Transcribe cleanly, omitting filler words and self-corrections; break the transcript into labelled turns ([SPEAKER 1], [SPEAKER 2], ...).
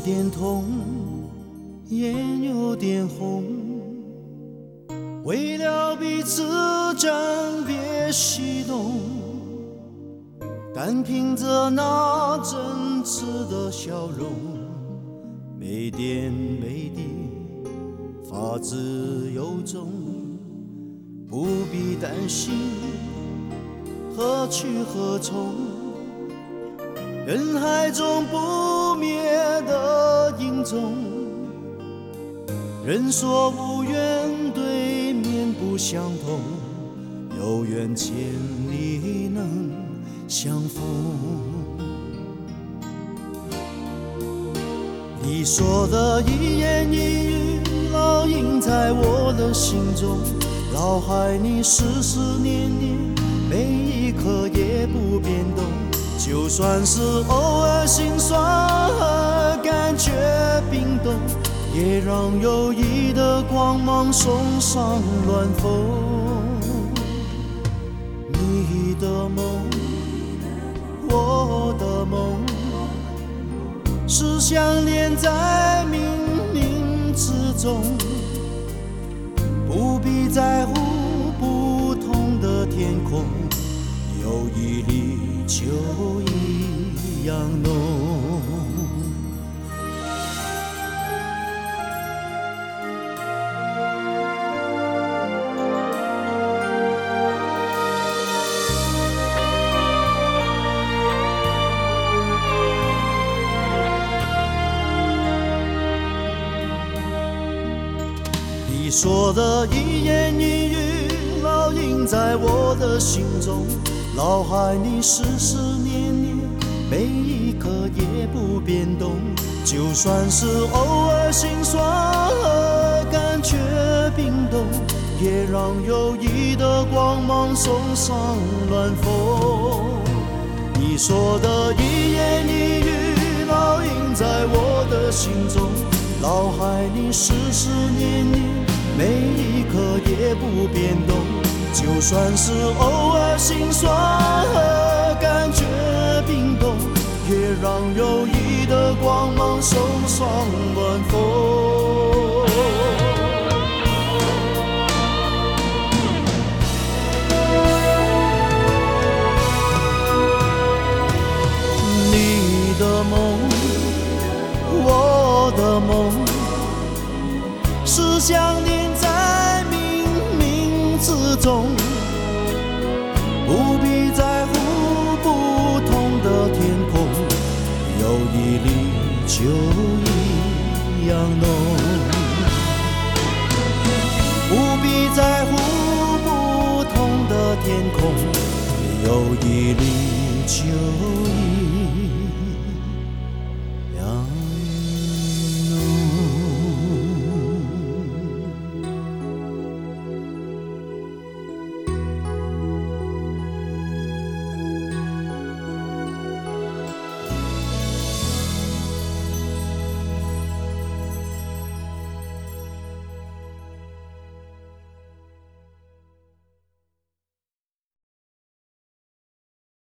[SPEAKER 1] 点痛，眼有点红，为了彼此暂别西东，单凭着那真挚的笑容，没点没滴，发自由衷，不必担心何去何从。人海中不灭的影踪，人说无缘对面不相同，有缘千里能相逢。你说的一言一语烙印在我的心中，脑海里时时念念，每一刻也不变动。就算是偶尔心酸和感觉冰冻，也让友谊的光芒送上暖风。你的梦，我的梦，是相连在冥冥之中，不必在乎不同的天空，友谊里就一样浓。你说的一言一语烙印在我的心中，脑海里时时念念，每一刻也不变动。就算是偶尔心酸和感觉冰冻，也让友谊的光芒送上暖风。你说的一言一语烙印在我的心中，脑海里时时念念，每一刻也不变动。就算是偶尔心酸和感觉冰冻，也让友谊的光芒送上暖风。你的梦，我的梦，是相连在冥冥之中，不必在乎不同的天空，友谊里就一样浓。不必在乎不同的天空，友谊里就一样浓。